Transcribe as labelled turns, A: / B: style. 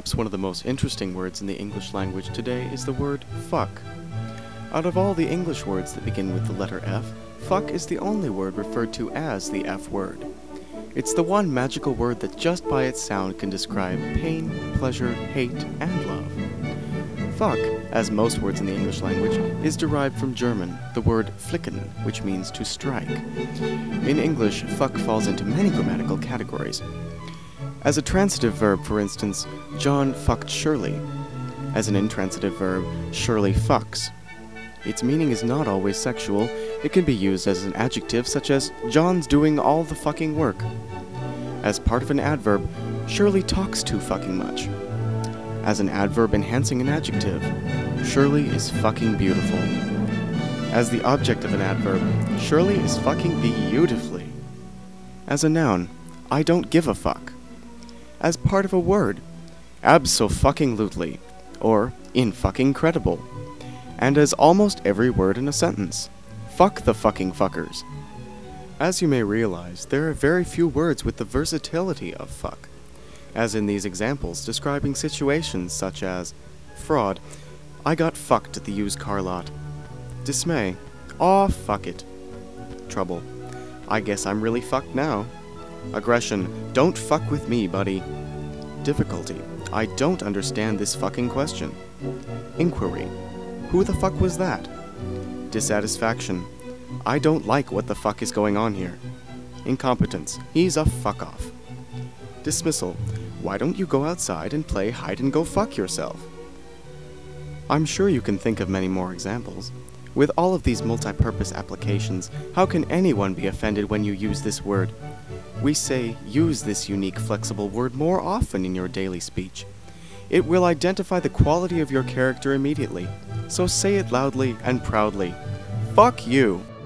A: Perhaps one of the most interesting words in the English language today is the word fuck. Out of all the English words that begin with the letter F, fuck is the only word referred to as the F word. It's the one magical word that just by its sound can describe pain, pleasure, hate, and love. Fuck, as most words in the English language, is derived from German, the word flicken, which means to strike. In English, fuck falls into many grammatical categories. As a transitive verb, for instance, John fucked Shirley. As an intransitive verb, Shirley fucks. Its meaning is not always sexual. It can be used as an adjective such as, John's doing all the fucking work. As part of an adverb, Shirley talks too fucking much. As an adverb enhancing an adjective, Shirley is fucking beautiful. As the object of an adverb, Shirley is fucking beautifully. As a noun, I don't give a fuck. As part of a word, abso-fucking-lutely, or in-fucking-credible. And as almost every word in a sentence, fuck the fucking fuckers. As you may realize, there are very few words with the versatility of fuck, as in these examples describing situations such as fraud, I got fucked at the used car lot. Dismay, aw fuck it. Trouble, I guess I'm really fucked now. Aggression, don't fuck with me, buddy. Difficulty, I don't understand this fucking question. Inquiry, who the fuck was that? Dissatisfaction, I don't like what the fuck is going on here. Incompetence, he's a fuck off. Dismissal, why don't you go outside and play hide and go fuck yourself? I'm sure you can think of many more examples. With all of these multi-purpose applications, how can anyone be offended when you use this word? We say, use this unique, flexible word more often in your daily speech. It will identify the quality of your character immediately, so say it loudly and proudly. Fuck you!